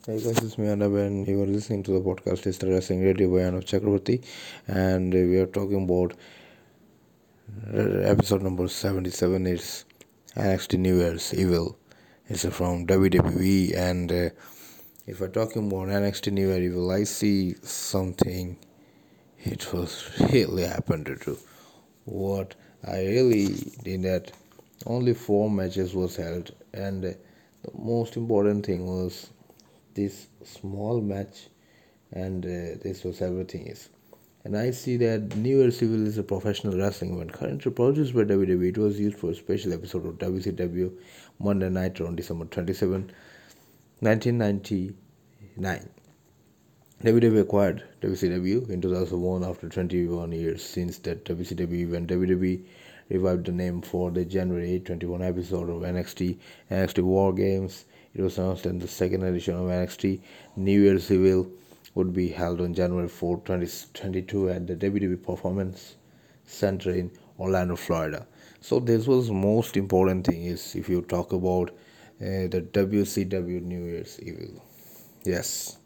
Hey guys, it's me Anab and you are listening to the podcast Lister Wrestling Radio by Anab Chakraborty, and we are talking about episode number 77. It's NXT New Year's Evil. It's from WWE, and if we're talking about NXT New Year Evil, I see something. It was really happened to what I really did that only 4 matches was held, and the most important thing was this small match, and this was everything is. And I see that New Year's Evil is a professional wrestling event currently produced by WWE. It was used for a special episode of WCW Monday Night on December 27, 1999. WWE acquired WCW in 2001 after 21 years since that WCW event. WWE revived the name for the January 21 episode of NXT War Games. It was announced that the second edition of NXT New Year's Evil would be held on January 4, 2022 at the WWE Performance Center in Orlando, Florida. So this was most important thing is if you talk about the WCW New Year's Evil. Yes.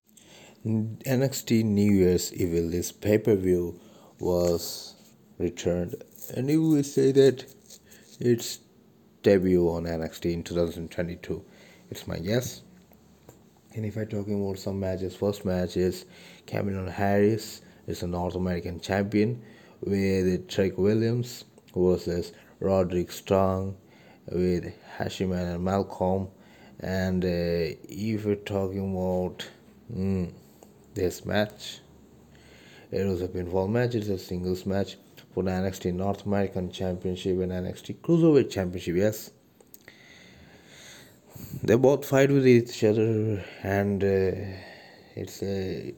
NXT New Year's Evil, this pay per view was returned, and you will say that its debut on NXT in 2022. It's my guess. And if I'm talking about some matches, first match is Cameron Harris is a North American champion with Trick Williams versus Roderick Strong with Hashiman and Malcolm. And if we're talking about this match, it was a pinfall match. It's a singles match for the NXT North American Championship and NXT Cruiserweight Championship. Yes, they both fight with each other, and it's a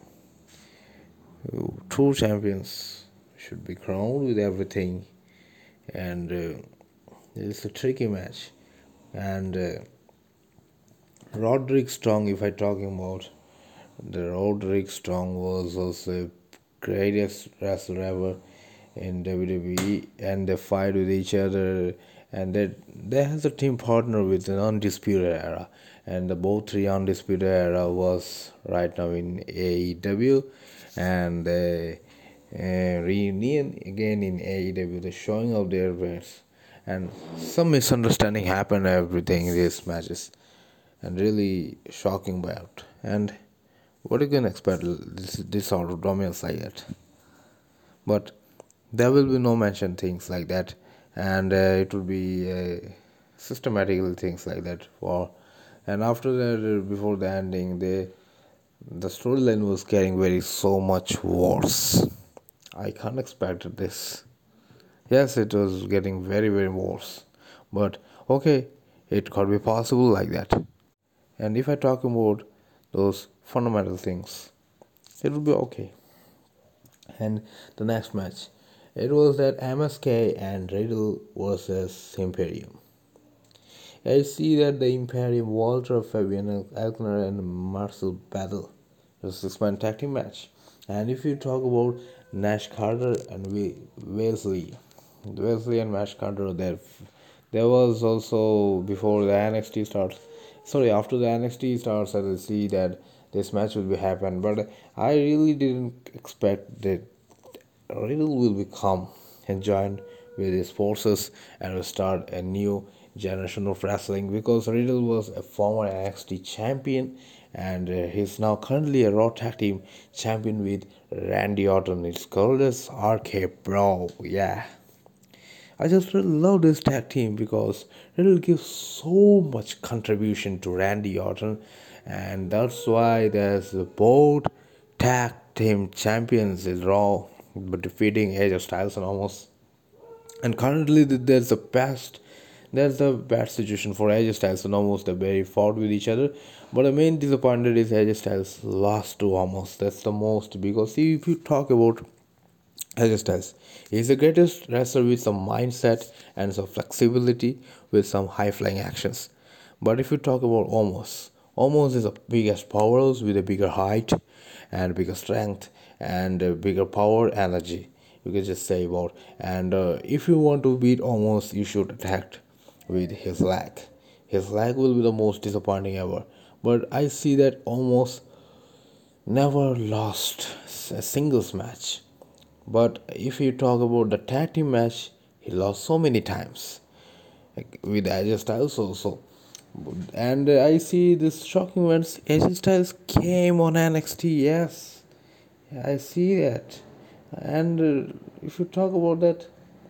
two champions should be crowned with everything, and it's a tricky match. And Roderick Strong, if I talking about the Roderick Strong, was also greatest wrestler ever in WWE, and they fight with each other, and they has a team partner with an undisputed era, and the both three undisputed era was right now in AEW, and reunion again in AEW, the showing of their wares, and some misunderstanding happened everything in these matches, and really shocking bout. And what you can expect this sort of dominance like that, but there will be no mention things like that, and it will be systematical things like that for. And after that, before the ending, the storyline was getting very so much worse. I can't expect this. Yes, it was getting very very worse, but okay, it could be possible like that. And if I talk about those fundamental things, it will be okay. And the next match, it was that MSK and Riddle versus Imperium. I see that the Imperium, Walter, Fabian Elkner, and Marcel battle. It was a 6-man tag team match. And if you talk about Nash Carter and Wesley and Nash Carter, there was also before the NXT starts. Sorry, after the NXT starts, I will see that this match will be happen. But I really didn't expect that Riddle will become and join with his forces and will start a new generation of wrestling, because Riddle was a former NXT champion, and he's now currently a Raw Tag Team champion with Randy Orton. It's called as RK Bro. Yeah. I just really love this tag team because Riddle gives so much contribution to Randy Orton, and that's why there's both tag team champions is Raw, but defeating AJ Styles and almost. And currently, there's the bad situation for AJ Styles and almost they very fought with each other. But the main disappointment is AJ Styles lost to almost. That's the most, because see, if you talk about AJ Styles, he's the greatest wrestler with some mindset and some flexibility with some high flying actions. But if you talk about Omos is the biggest powerhouse with a bigger height and bigger strength and bigger power energy. You can just say about. And if you want to beat Omos, you should attack with his leg. His leg will be the most disappointing ever. but I see that almost never lost a singles match. But if you talk about the tag team match, he lost so many times, like with AJ Styles also. And I see this shocking events. AJ Styles came on NXT. Yes, I see that. And if you talk about that,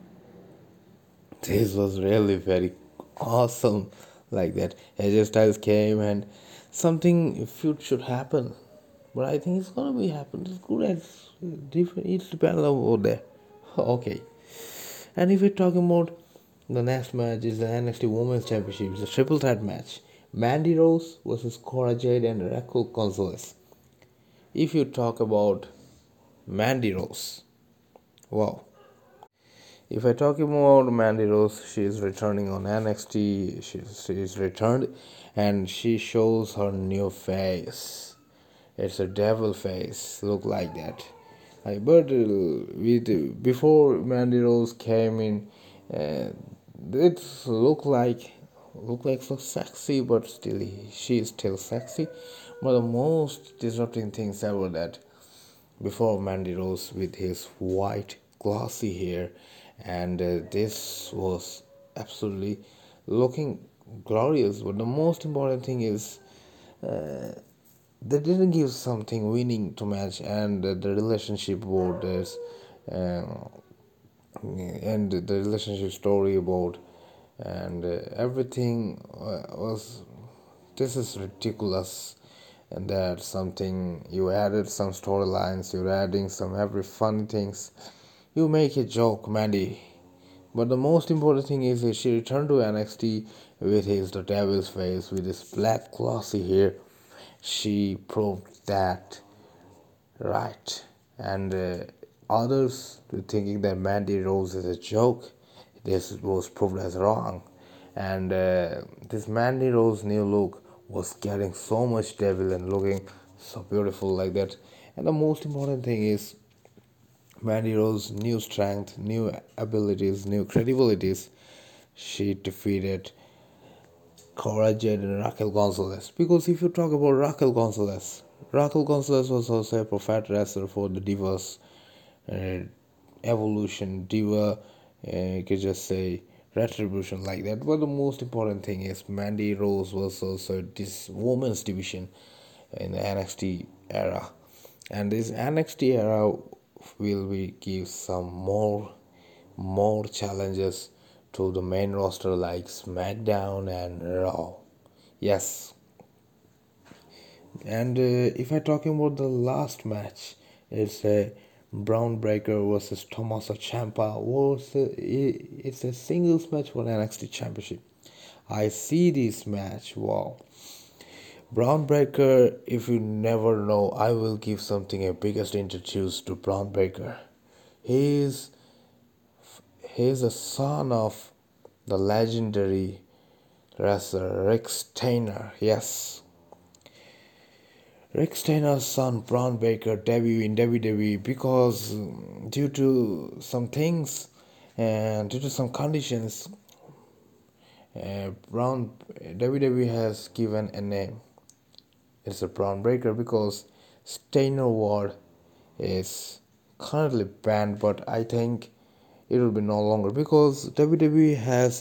this was really very awesome. Like that, AJ Styles came and something feud should happen, but I think it's gonna be happen. It's good as different. It depends on over there. Okay. And if we're talking about the next match is the NXT Women's Championship, it's a triple threat match. Mandy Rose versus Cora Jade and Raquel Gonzalez. If you talk about Mandy Rose, wow. If I talk about Mandy Rose, she is returning on NXT. She is returned, and she shows her new face. It's a devil face, look like that. But with before Mandy Rose came in, uh, it look like so sexy, but still she is still sexy. But the most disrupting things ever that before Mandy Rose with his white glossy hair, and this was absolutely looking glorious. But the most important thing is they didn't give something winning to match, and the relationship about this, uh, and the relationship story about, and everything was, this is ridiculous. And that something you added some storylines, you're adding some every funny things, you make a joke, Mandy. But the most important thing is that she returned to NXT with his the devil's face, with his black glossy hair. She proved that right, and others were thinking that Mandy Rose is a joke. This was proved as wrong, and this Mandy Rose new look was getting so much devil and looking so beautiful like that. And the most important thing is Mandy Rose new strength, new abilities, new credibilities. She defeated Cora Jade and Raquel Gonzalez. Because if you talk about Raquel Gonzalez was also a perfect wrestler for the Divas uh, Evolution, Diva, you could just say Retribution like that. But the most important thing is Mandy Rose was also this women's division in the NXT era. And this NXT era will be give some more challenges to the main roster like SmackDown and Raw. Yes, and if I talking about the last match, it's a Brown Breaker versus Tommaso Ciampa. It's a singles match for NXT Championship. I see this match. Wow. Brown Breaker, if you never know, I will give something a biggest introduce to Brown Breaker. He's he's a son of the legendary wrestler Rick Steiner. Yes, Rick Steiner's son Braun Breaker debuted in WWE because due to some things and due to some conditions, Braun WWE has given a name. It's a Braun Breaker because Steiner Ward is currently banned, but I think it will be no longer because WWE has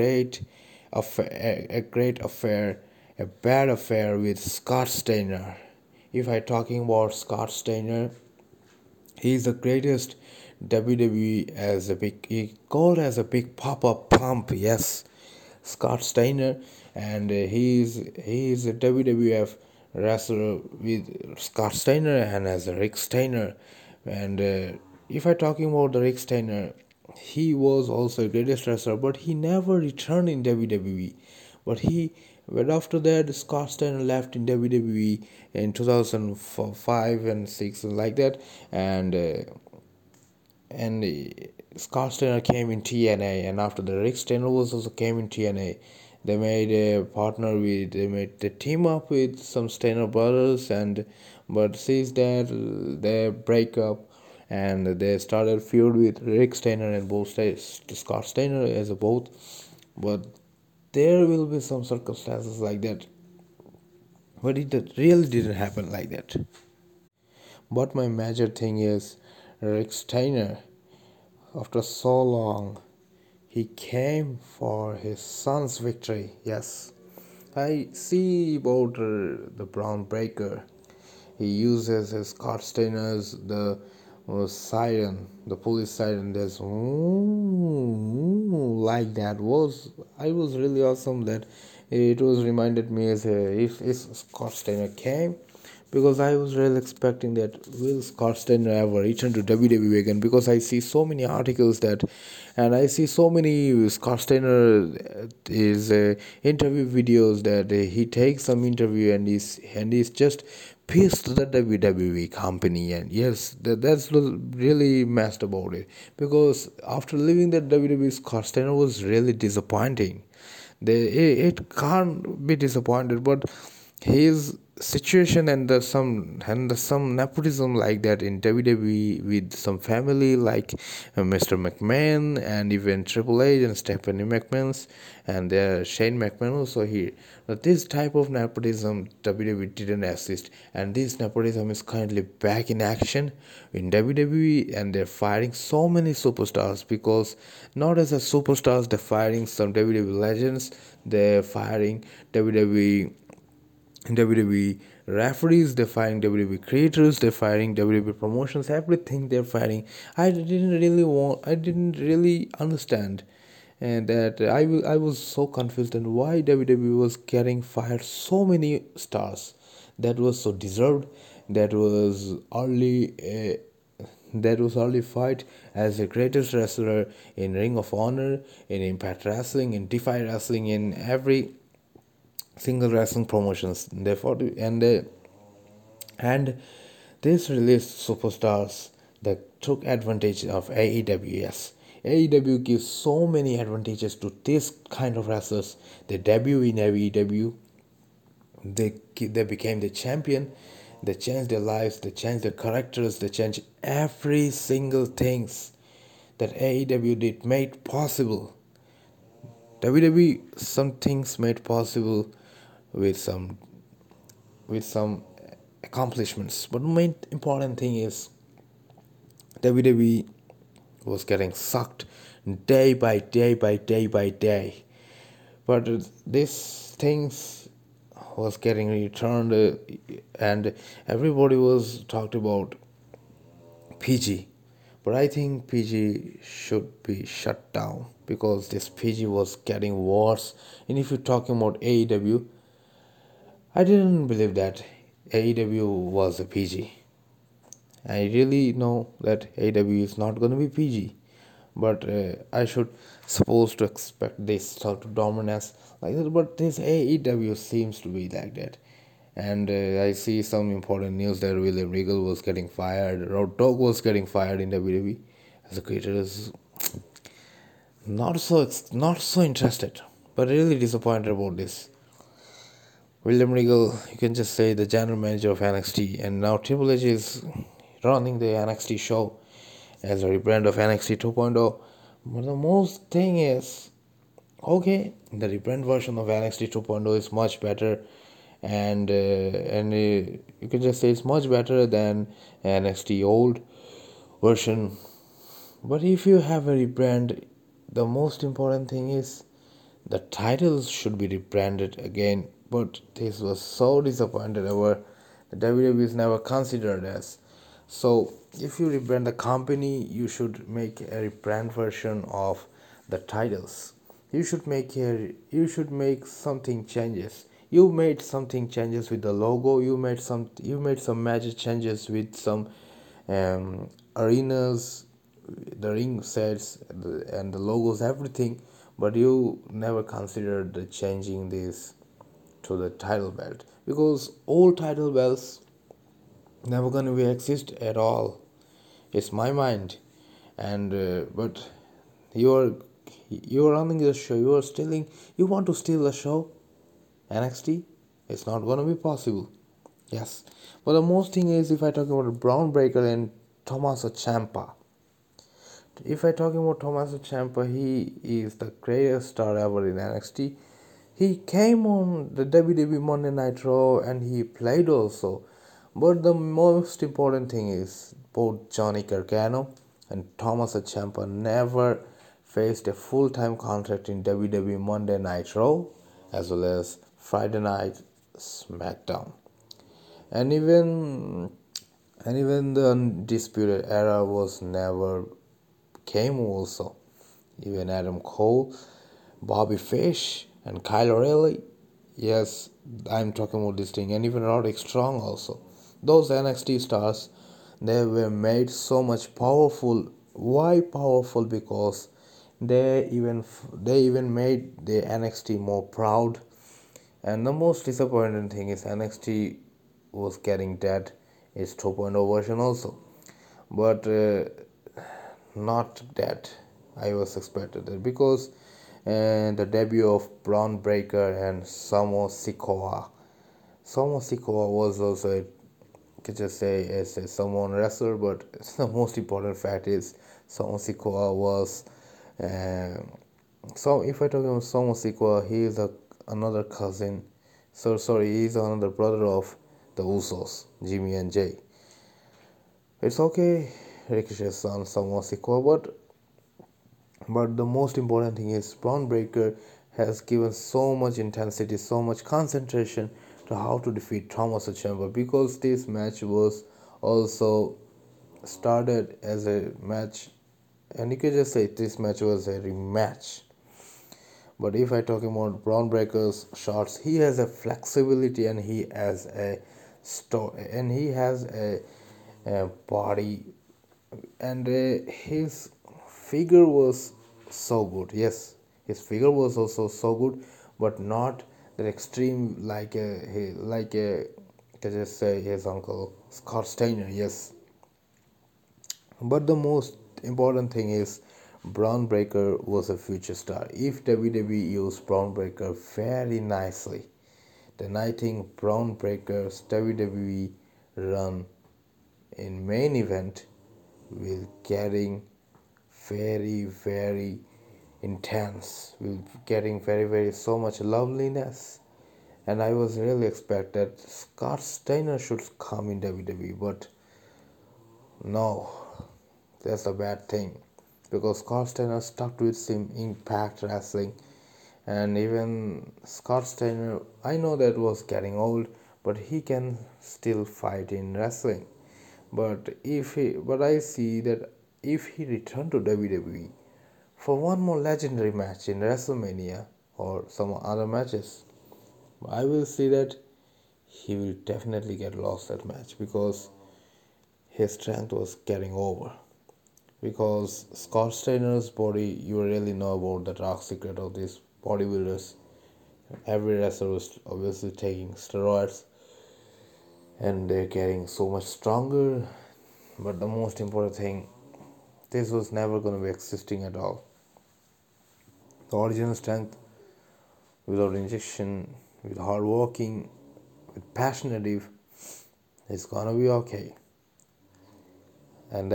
a bad affair with Scott Steiner. If I talking about Scott Steiner, he is the greatest WWE as a big, he called as a big pop-up pump. Yes, Scott Steiner, and he is a WWF wrestler with Scott Steiner and as a Rick Steiner. And if I talking about the Rick Steiner, he was also a greatest wrestler, but he never returned in WWE. But after that, Scott Steiner left in WWE in 2005 and 6 and like that, and Scott Steiner came in TNA, and after the Rick Steiner was also came in TNA. They made the team up with some Steiner brothers, and but since that they break up, and they started feud with Rick Steiner and both Scott Steiner as a both, but there will be some circumstances like that. but really didn't happen like that. But my major thing is Rick Steiner. After so long, he came for his son's victory. Yes, I see about the Brown Breaker. He uses his Scott Steiner's the siren, the police siren. There's like that was I was really awesome that it was reminded me as if Scott Steiner came, because I was really expecting that will Scott Steiner ever return to WWE again, because I see so many articles that, and I see so many Scott Steiner is interview videos that he takes some interview and he's just pissed the WWE company. And yes, that's really messed about it, because after leaving the WWE, Scott Steiner was really disappointing. It can't be disappointed, but his situation and some nepotism like that in WWE with some family like Mr. McMahon and even Triple H and Stephanie McMahon's and Shane McMahon also here. But this type of nepotism WWE didn't assist, and this nepotism is currently back in action in WWE, and they're firing so many superstars, because not as a superstars, they're firing some WWE legends, they're firing WWE referees, they're firing WWE creators, they're firing WWE promotions, everything they're firing. I didn't really understand, and that I was so confused and why WWE was getting fired so many stars that was so deserved, that was early. That was early fight as the greatest wrestler in Ring of Honor, in Impact Wrestling, in Defy Wrestling, in every single wrestling promotions. Therefore, and this released superstars that took advantage of AEW. Yes, AEW gives so many advantages to this kind of wrestlers. They debut in AEW, they became the champion, they changed their lives, they changed their characters, they changed every single things that AEW did made possible. WWE some things made possible with some accomplishments, but the main important thing is WWE was getting sucked day by day by day by day. But these things was getting returned, and everybody was talked about PG. But I think PG should be shut down, because this PG was getting worse. And if you're talking about AEW, I didn't believe that AEW was a PG. I really know that AEW is not going to be PG, but I should supposed to expect this sort of dominance like that. But this AEW seems to be like that, and I see some important news that William Regal was getting fired, Road Dogg was getting fired in WWE as a creator is not so interested, but really disappointed about this. William Regal, you can just say the general manager of NXT, and now Triple H is running the NXT show as a rebrand of NXT 2.0. But the most thing is, okay, the rebrand version of NXT 2.0 is much better, and you can just say it's much better than NXT old version. But if you have a rebrand, the most important thing is the titles should be rebranded again. But this was so disappointed over the WWE is never considered as. So if you rebrand the company, you should make a rebrand version of the titles. You should make something changes. You made something changes with the logo. You made some major changes with some arenas, the ring sets and the logos, everything, but you never considered the changing this to the title belt, because all title belts never gonna be exist at all. It's my mind, and but you're you're running the show, you want to steal the show, NXT. It's not gonna be possible. Yes, but the most thing is, if I talk about Brown Breaker and Tommaso Ciampa, if I talking about Tommaso Ciampa, he is the greatest star ever in NXT. He came on the WWE Monday Night Raw and he played also. But the most important thing is both Johnny Gargano and Thomas Ciampa never faced a full-time contract in WWE Monday Night Raw as well as Friday Night SmackDown. And even the undisputed era was never came also. Even Adam Cole, Bobby Fish, and Kyle O'Reilly. Yes, I'm talking about this thing, and even Roderick Strong also. Those NXT stars, they were made so much powerful. Why powerful? Because they even made the NXT more proud. And the most disappointing thing is NXT was getting dead. Its 2.0 version also, but not that I was expected it because the debut of Braun Breaker and Samo Sikoa. Samo Sikoa was also a, could just say as a Samoan wrestler, but the most important fact is Samo Sikoa was. Uh, so if I talk about Samo Sikoa, he is another cousin. So sorry, he is another brother of the Usos, Jimmy and Jay. It's okay, Ricochet's son, Samo Sikoa, but the most important thing is Braun Breaker has given so much intensity, so much concentration to how to defeat Thomas Ciampa because this match was also started as a match, and you could just say this match was a rematch. But if I talk about Braun Breaker's shots, he has a flexibility and he has a body, and his figure was so good. Yes, his figure was also so good, but not that extreme like a can just say his uncle Scott Steiner. Yes, but the most important thing is Braun Breaker was a future star. If WWE used Braun Breaker very nicely, then I think Braun Breaker's WWE run in main event will getting very intense, will getting very so much loveliness. And I was really expect that Scott Steiner should come in WWE, but no, that's a bad thing because Scott Steiner stuck with some Impact Wrestling, and even Scott Steiner, I know that was getting old, but he can still fight in wrestling. But I see that if he returned to WWE for one more legendary match in WrestleMania or some other matches, I will see that he will definitely get lost that match because his strength was getting over. Because Scott Steiner's body, you really know about the dark secret of these bodybuilders. Every wrestler was obviously taking steroids and they're getting so much stronger. But the most important thing, this was never going to be existing at all. The original strength, without injection, with hard working, with passionate, it's gonna be okay. And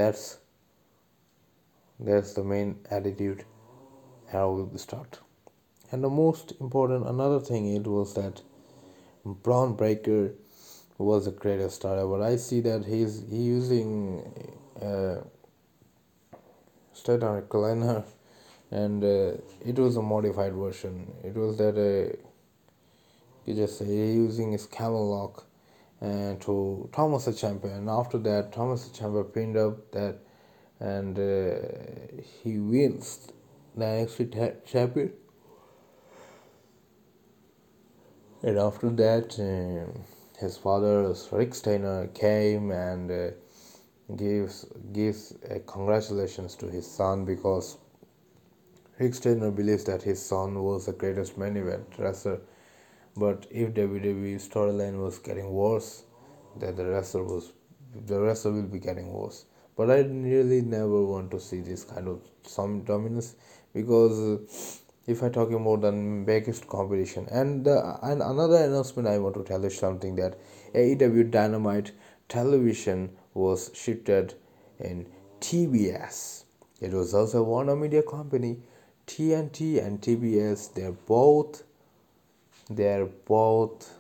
that's the main attitude how will start. And the most important another thing it was that Braun Breaker was the greatest star ever. I see that he using straight recliner, and it was a modified version. It was that you just say using his camel lock and to Thomas Ciampa, and after that Thomas Ciampa pinned up that, and he wins the NXT champion. And after that, his father Rick Steiner came and gives congratulations to his son because Rick Steiner believes that his son was the greatest main event wrestler. But if WWE storyline was getting worse, then the wrestler will be getting worse. But I really never want to see this kind of some dominance because if I talk about the biggest competition and another announcement I want to tell you something that AEW Dynamite television was shifted in TBS. It was also Warner Media Company. TNT and TBS, they're both they're both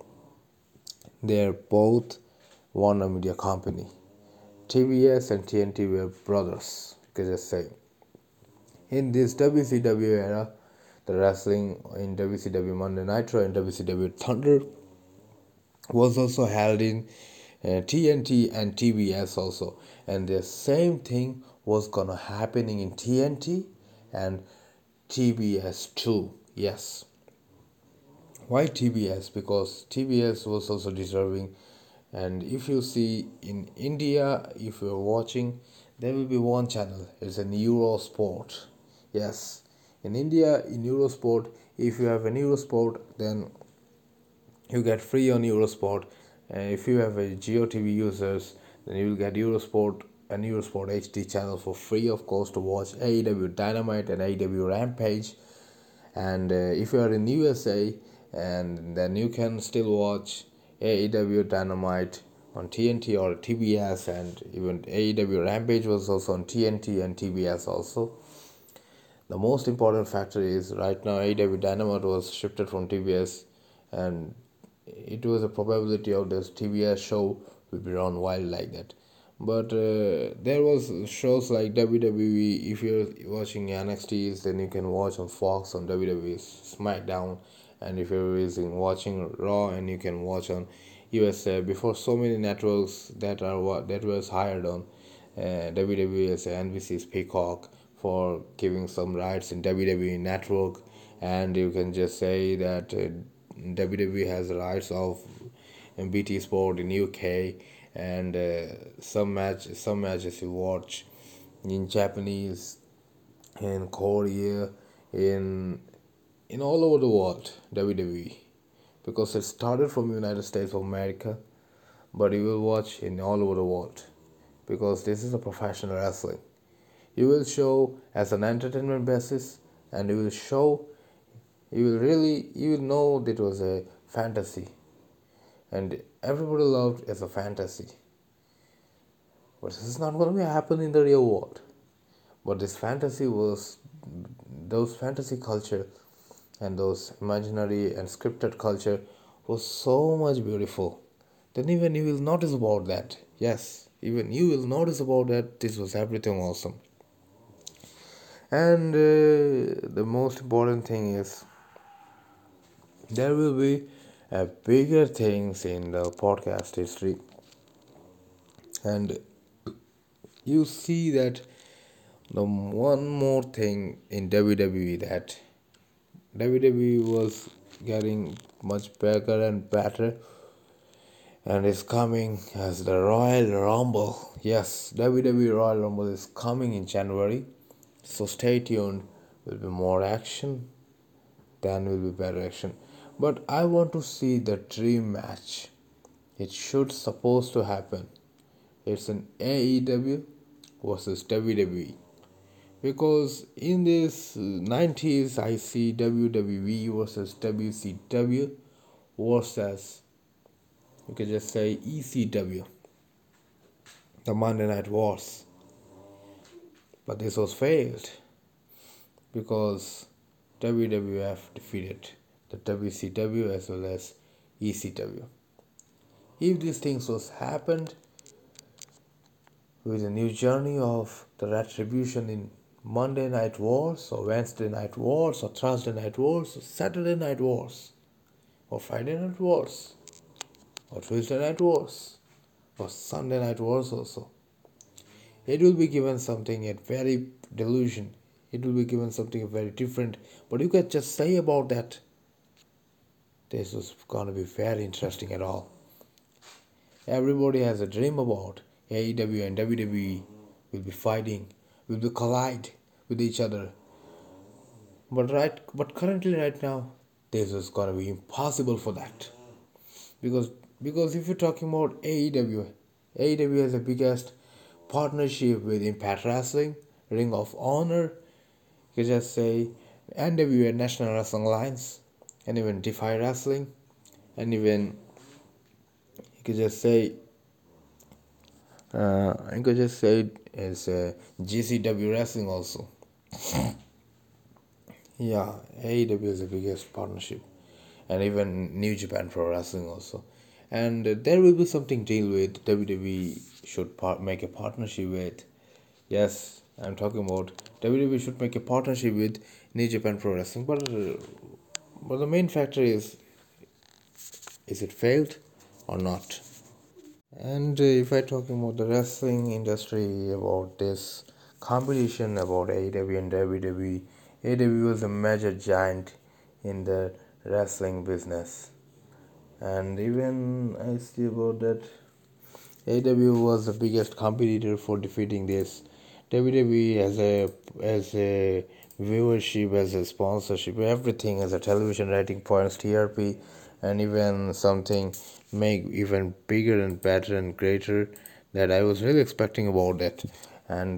they're both Warner Media Company. TBS and TNT were brothers, you can just say. In this WCW era, the wrestling in WCW Monday Nitro and WCW Thunder was also held in TNT and TBS also, and the same thing was gonna happening in TNT and TBS too. Yes, why TBS? Because TBS was also deserving. And if you see in India, if you're watching, there will be one channel. It's an Eurosport. Yes, in India, in Eurosport, if you have an Eurosport, then you get free on Eurosport. And if you have a Geo TV users, then you will get Eurosport and Eurosport HD channel for free of course to watch AEW Dynamite and AEW Rampage. And if you are in USA, and then you can still watch AEW Dynamite on TNT or TBS, and even AEW Rampage was also on TNT and TBS also. The most important factor is right now AEW Dynamite was shifted from TBS, and it was a probability of this TBS show will be run wild like that. But there was shows like WWE. If you're watching NXT, then you can watch on Fox on WWE SmackDown, and if you're watching Raw, and you can watch on USA. Before, so many networks that was hired on WWE as NBC's Peacock for giving some rights in WWE Network, and you can just say that WWE has the rights of BT Sport in UK, and some matches you watch in Japanese, in Korea, in all over the world WWE, because it started from United States of America, but you will watch in all over the world because this is a professional wrestling. You will show as an entertainment basis, and you will know that it was a fantasy, and everybody loved as a fantasy. But this is not going to be happen in the real world. But this fantasy was those fantasy culture and those imaginary and scripted culture was so much beautiful. Then even you will notice about that. Yes, even you will notice about that. This was everything awesome. And the most important thing is there will be bigger things in the podcast history, and you see that the one more thing in WWE, that WWE was getting much bigger and better, and is coming as the Royal Rumble. Yes, WWE Royal Rumble is coming in January, so stay tuned. Will be more action, then will be better action. But I want to see the dream match. It should supposed to happen. It's an AEW versus WWE, because in this 90s I see WWE versus WCW versus, you can just say, ECW, the Monday Night Wars. But this was failed because WWF defeated the WCW as well as ECW. If these things was happened with a new journey of the retribution in Monday Night Wars or Wednesday Night Wars or Thursday Night Wars or Saturday Night Wars or Friday Night Wars or Tuesday Night Wars or Sunday Night Wars also, it will be given something at very delusion. It will be given something very different. But you can just say about that. This is gonna be very interesting at all. Everybody has a dream about AEW and WWE will be fighting, will be collide with each other. But currently right now, this is gonna be impossible for that. Because if you're talking about AEW has the biggest partnership with Impact Wrestling, Ring of Honor, you can just say NWA, National Wrestling Alliance, and even Defy Wrestling, and even you could just say I could just say it's GCW Wrestling also. Yeah, AEW is the biggest partnership, and even New Japan Pro Wrestling also. And there will be something deal with WWE should make a partnership with. Yes, I'm talking about WWE should make a partnership with New Japan Pro Wrestling, but the main factor is it failed or not? And if I talking about the wrestling industry, about this competition about AEW and WWE, AEW was a major giant in the wrestling business. And even I see about that AEW was the biggest competitor for defeating this WWE as a viewership, as a sponsorship, everything as a television rating points, TRP, and even something make even bigger and better and greater that I was really expecting about that. And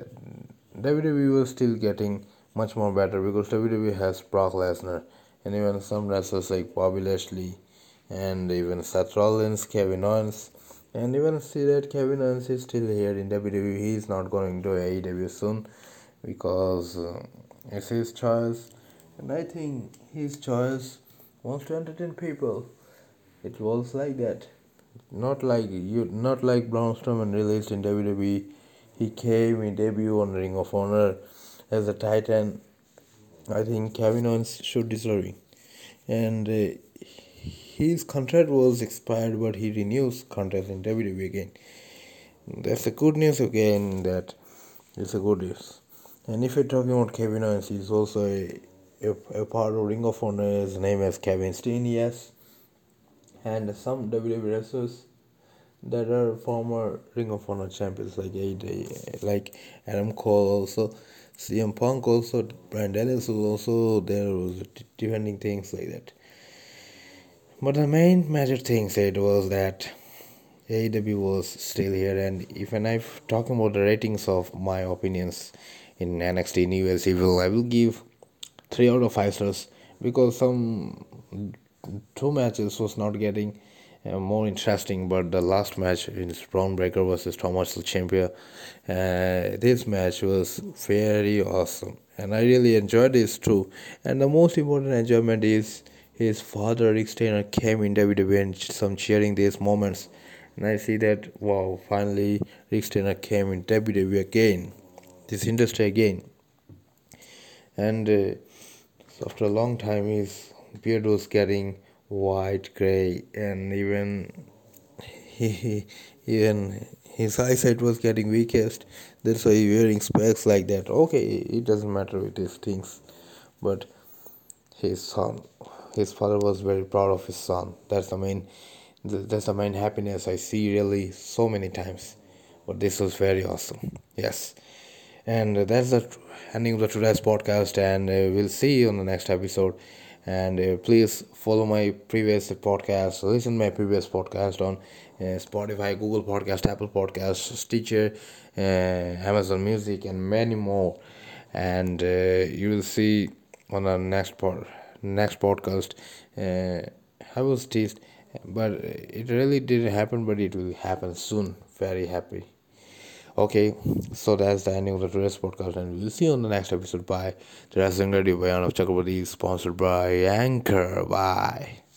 WWE was still getting much more better because WWE has Brock Lesnar and even some wrestlers like Bobby Lashley and even Seth Rollins, Kevin Owens, and even see that Kevin Owens is still here in WWE. He is not going to AEW soon because it's his choice, and I think his choice wants to entertain people. It was like that, not like Braun Strowman released in WWE. He came in debut on Ring of Honor as a Titan. I think Kevin Owens should deserve it, and his contract was expired, but he renews contract in WWE again. That's a good news again. That it's a good news. And if you're talking about Kevin Owens, he's also a part of Ring of Honor. His name is Kevin Steen, yes, and some WWE wrestlers that are former Ring of Honor champions like AJ, like Adam Cole also, CM Punk also, Bryan Danielson was also there, was defending things like that. But the main major thing said was that AEW was still here, and if and I'm talking about the ratings of my opinions in NXT New Year's Evil, I will give 3 out of 5 stars because some two matches was not getting more interesting, but the last match in Braun Breaker versus Thomas Ciampa, this match was very awesome, and I really enjoyed this too. And the most important enjoyment is his father Rick Steiner came in WWE and some cheering these moments, and I see that wow, finally Rick Steiner came in WWE again, this industry again, and so after a long time his beard was getting white, gray, and even his eyesight was getting weakest. That's why he wearing specs like that. Okay, it doesn't matter with these things, but his son, his father was very proud of his son. That's the main happiness I see really so many times. But this was very awesome. Yes. And that's the ending of the today's podcast, and we'll see you on the next episode. And please follow my previous podcast, listen to my previous podcast on Spotify, Google Podcast, Apple Podcast, Stitcher, Amazon Music, and many more. And you will see on the next podcast. I was teased, but it really didn't happen, but it will happen soon. Very happy. Okay, so that's the ending of the today's podcast, and we'll see you on the next episode. Bye. The Wrestling Radio by Arnav Chakraborty, sponsored by Anchor. Bye.